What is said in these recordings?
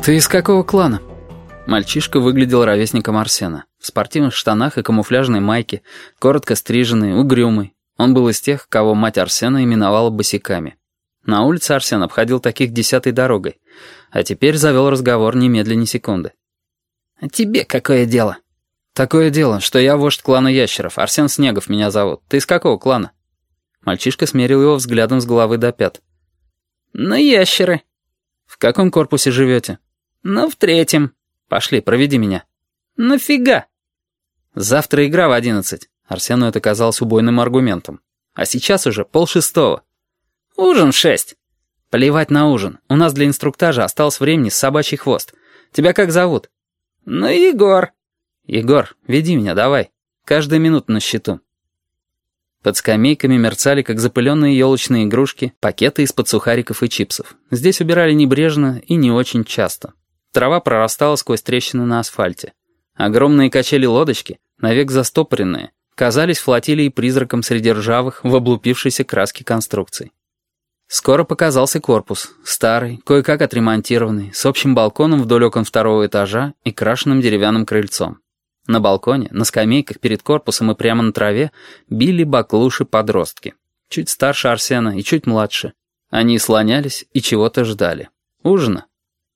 «Ты из какого клана?» Мальчишка выглядел ровесником Арсена. В спортивных штанах и камуфляжной майке, коротко стриженный, угрюмый. Он был из тех, кого мать Арсена именовала босиками. На улице Арсен обходил таких 10-й дорогой, а теперь завел разговор немедленно ни секунды. «А тебе какое дело?» «Такое дело, что я вождь клана ящеров. Арсен Снегов меня зовут. Ты из какого клана?» Мальчишка смерил его взглядом с головы до пят. «Ну, ящеры». «В каком корпусе живете?» «Ну, в 3-м». «Пошли, проведи меня». «Нафига?» «Завтра игра в 11». Арсену это казалось убойным аргументом. «А сейчас уже 5:30. «Ужин в 6». «Плевать на ужин. У нас для инструктажа осталось времени с собачий хвост. Тебя как зовут?» «Ну, Егор». «Егор, веди меня, давай. Каждая минута на счету». Под скамейками мерцали, как запыленные елочные игрушки, пакеты из-под сухариков и чипсов. Здесь убирали небрежно и не очень часто. Трава прорастала сквозь трещины на асфальте. Огромные качели-лодочки, навек застопоренные, казались флотилией призраком среди ржавых, в облупившейся краске конструкций. Скоро показался корпус, старый, кое-как отремонтированный, с общим балконом вдоль окон 2-го этажа и крашенным деревянным крыльцом. На балконе, на скамейках перед корпусом и прямо на траве били баклуши-подростки. Чуть старше Арсена и чуть младше. Они слонялись и чего-то ждали. Ужина.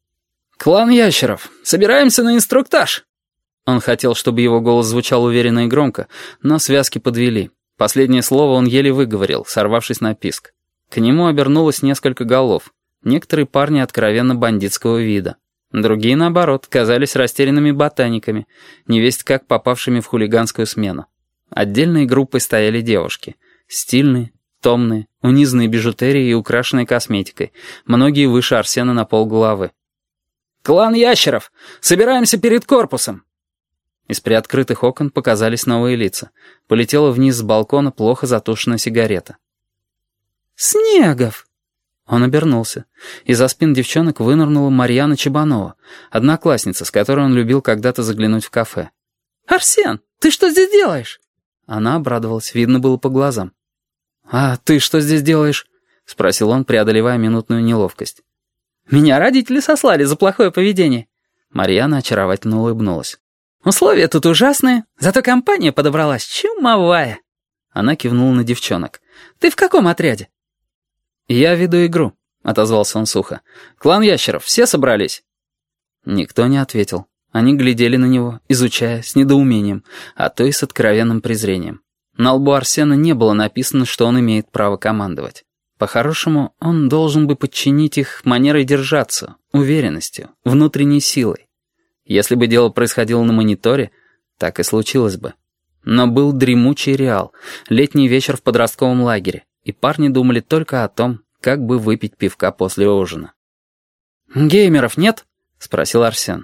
«Клан ящеров, собираемся на инструктаж!» Он хотел, чтобы его голос звучал уверенно и громко, но связки подвели. Последнее слово он еле выговорил, сорвавшись на писк. К нему обернулось несколько голов. Некоторые парни откровенно бандитского вида. Другие, наоборот, казались растерянными ботаниками, невесть как попавшими в хулиганскую смену. Отдельной группой стояли девушки. Стильные, томные, унизанные бижутерией и украшенной косметикой. Многие выше Арсена на полголовы. «Клан ящеров! Собираемся перед корпусом!» Из приоткрытых окон показались новые лица. Полетела вниз с балкона плохо затушенная сигарета. «Снегов!» Он обернулся. Из-за спин девчонок вынырнула Марьяна Чебанова, одноклассница, с которой он любил когда-то заглянуть в кафе. «Арсен, ты что здесь делаешь?» Она обрадовалась, видно было по глазам. «А ты что здесь делаешь?» — спросил он, преодолевая минутную неловкость. «Меня родители сослали за плохое поведение». Марьяна очаровательно улыбнулась. «Условия тут ужасные, зато компания подобралась чумовая». Она кивнула на девчонок. «Ты в каком отряде?» «Я веду игру», — отозвался он сухо. «Клан ящеров, все собрались?» Никто не ответил. Они глядели на него, изучая, с недоумением, а то и с откровенным презрением. На лбу Арсена не было написано, что он имеет право командовать. По-хорошему, он должен бы подчинить их манерой держаться, уверенностью, внутренней силой. Если бы дело происходило на мониторе, так и случилось бы. Но был дремучий реал, летний вечер в подростковом лагере, и парни думали только о том, как бы выпить пивка после ужина. «Геймеров нет?» — спросил Арсен.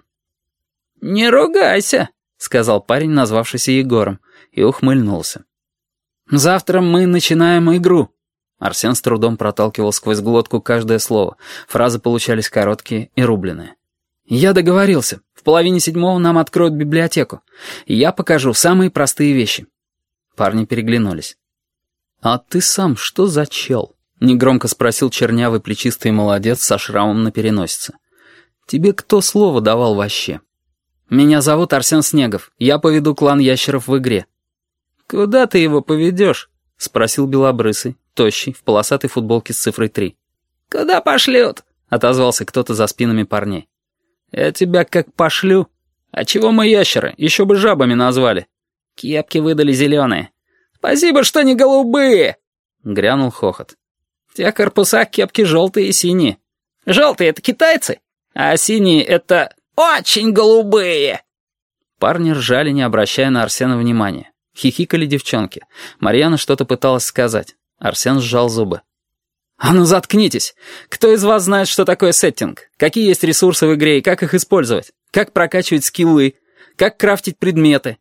«Не ругайся», — сказал парень, назвавшийся Егором, и ухмыльнулся. «Завтра мы начинаем игру». Арсен с трудом проталкивал сквозь глотку каждое слово. Фразы получались короткие и рубленые. «Я договорился. В 6:30 нам откроют библиотеку. И я покажу самые простые вещи». Парни переглянулись. «А ты сам что за чел?» — негромко спросил чернявый плечистый молодец со шрамом на переносице. «Тебе кто слово давал вообще?» «Меня зовут Арсен Снегов. Я поведу клан ящеров в игре». «Куда ты его поведешь?» — спросил белобрысый, тощий, в полосатой футболке с цифрой 3. «Куда пошлют?» — отозвался кто-то за спинами парней. «Я тебя как пошлю. А чего мы ящеры? Еще бы жабами назвали. Кепки выдали зеленые. Спасибо, что не голубые!» Грянул хохот. В тех корпусах кепки желтые и синие. Желтые — это китайцы, а синие — это очень голубые. Парни ржали, не обращая на Арсена внимания. Хихикали девчонки. Марьяна что-то пыталась сказать. Арсен сжал зубы. «А ну заткнитесь! Кто из вас знает, что такое сеттинг? Какие есть ресурсы в игре и как их использовать? Как прокачивать скиллы? Как крафтить предметы?»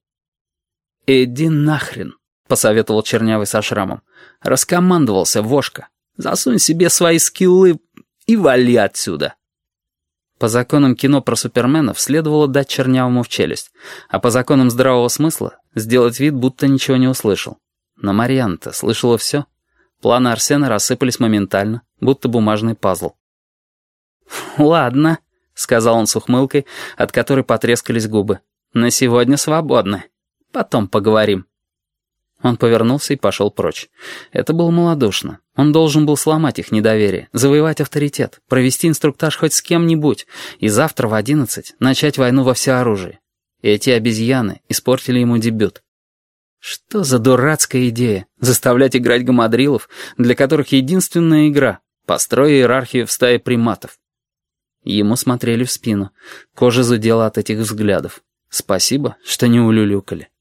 «Иди нахрен», — посоветовал чернявый со шрамом. Раскомандовался вошка. «Засунь себе свои скиллы и вали отсюда». По законам кино про суперменов следовало дать чернявому в челюсть, а по законам здравого смысла сделать вид, будто ничего не услышал. Но Марьяна-то слышала все. Планы Арсена рассыпались моментально, будто бумажный пазл. «Ладно», — сказал он с ухмылкой, от которой потрескались губы. «На сегодня свободны. Потом поговорим». Он повернулся и пошел прочь. Это было малодушно. Он должен был сломать их недоверие, завоевать авторитет, провести инструктаж хоть с кем-нибудь и завтра в 11 начать войну во всеоружии. Эти обезьяны испортили ему дебют. Что за дурацкая идея — заставлять играть гамадрилов, для которых единственная игра — построй иерархию в стае приматов. Ему смотрели в спину. Кожа зудела от этих взглядов. Спасибо, что не улюлюкали.